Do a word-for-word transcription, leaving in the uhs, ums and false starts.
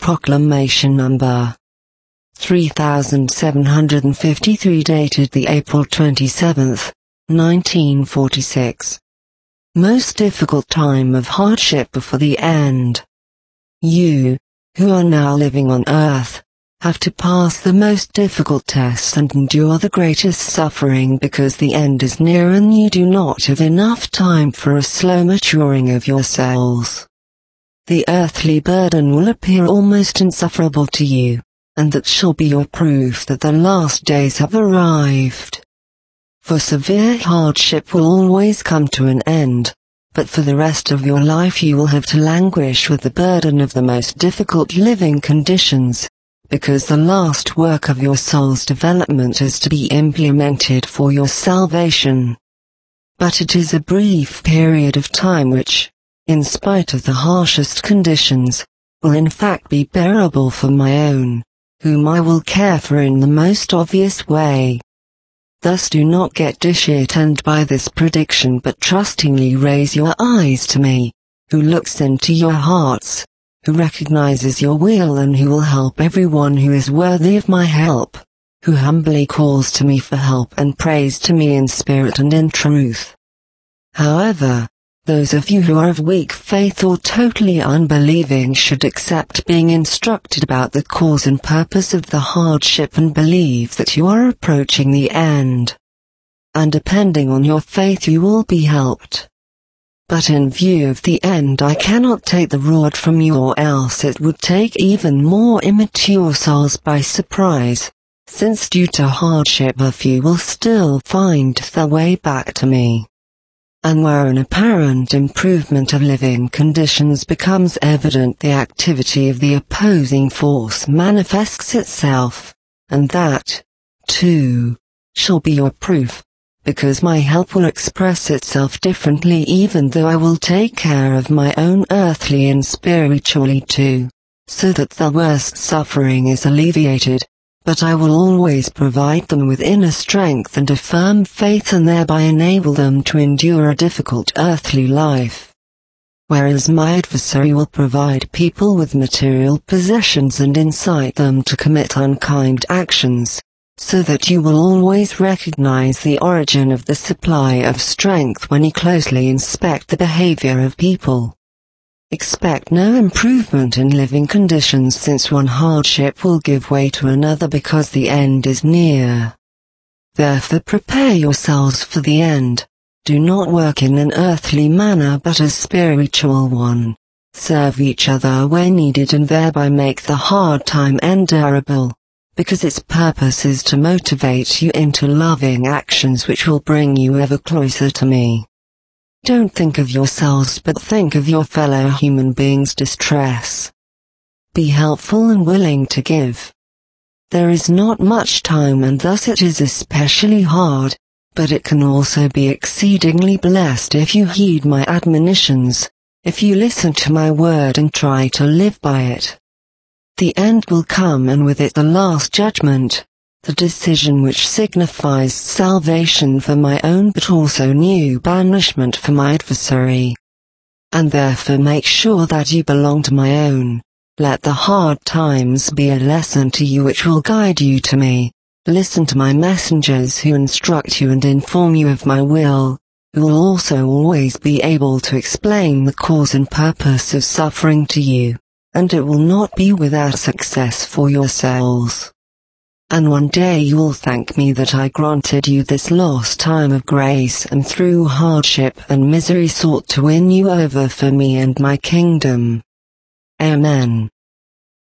Proclamation number three thousand seven hundred fifty-three, dated the April twenty-seventh, nineteen forty-six. Most difficult time of hardship before the end. You, who are now living on earth, have to pass the most difficult tests and endure the greatest suffering because the end is near and you do not have enough time for a slow maturing of your souls. The earthly burden will appear almost insufferable to you, and that shall be your proof that the last days have arrived. For severe hardship will always come to an end, but for the rest of your life you will have to languish with the burden of the most difficult living conditions, because the last work of your soul's development is to be implemented for your salvation. But it is a brief period of time which, in spite of the harshest conditions, will in fact be bearable for my own, whom I will care for in the most obvious way. Thus do not get disheartened by this prediction, but trustingly raise your eyes to me, who looks into your hearts, who recognizes your will and who will help everyone who is worthy of my help, who humbly calls to me for help and prays to me in spirit and in truth. However, those of you who are of weak faith or totally unbelieving should accept being instructed about the cause and purpose of the hardship and believe that you are approaching the end. And depending on your faith you will be helped. But in view of the end I cannot take the rod from you, or else it would take even more immature souls by surprise, since due to hardship a few will still find their way back to me. And where an apparent improvement of living conditions becomes evident, the activity of the opposing force manifests itself, and that, too, shall be your proof, because my help will express itself differently, even though I will take care of my own earthly and spiritually too, so that the worst suffering is alleviated. But I will always provide them with inner strength and a firm faith, and thereby enable them to endure a difficult earthly life. Whereas my adversary will provide people with material possessions and incite them to commit unkind actions, so that you will always recognize the origin of the supply of strength when you closely inspect the behavior of people. Expect no improvement in living conditions, since one hardship will give way to another because the end is near. Therefore prepare yourselves for the end. Do not work in an earthly manner but a spiritual one. Serve each other where needed and thereby make the hard time endurable, because its purpose is to motivate you into loving actions which will bring you ever closer to me. Don't think of yourselves but think of your fellow human beings' distress. Be helpful and willing to give. There is not much time and thus it is especially hard, but it can also be exceedingly blessed if you heed my admonitions, if you listen to my word and try to live by it. The end will come, and with it the last judgment, the decision which signifies salvation for my own but also new banishment for my adversary. And therefore make sure that you belong to my own. Let the hard times be a lesson to you which will guide you to me. Listen to my messengers who instruct you and inform you of my will, who will also always be able to explain the cause and purpose of suffering to you, and it will not be without success for your souls. And one day you will thank me that I granted you this lost time of grace and through hardship and misery sought to win you over for me and my kingdom. Amen.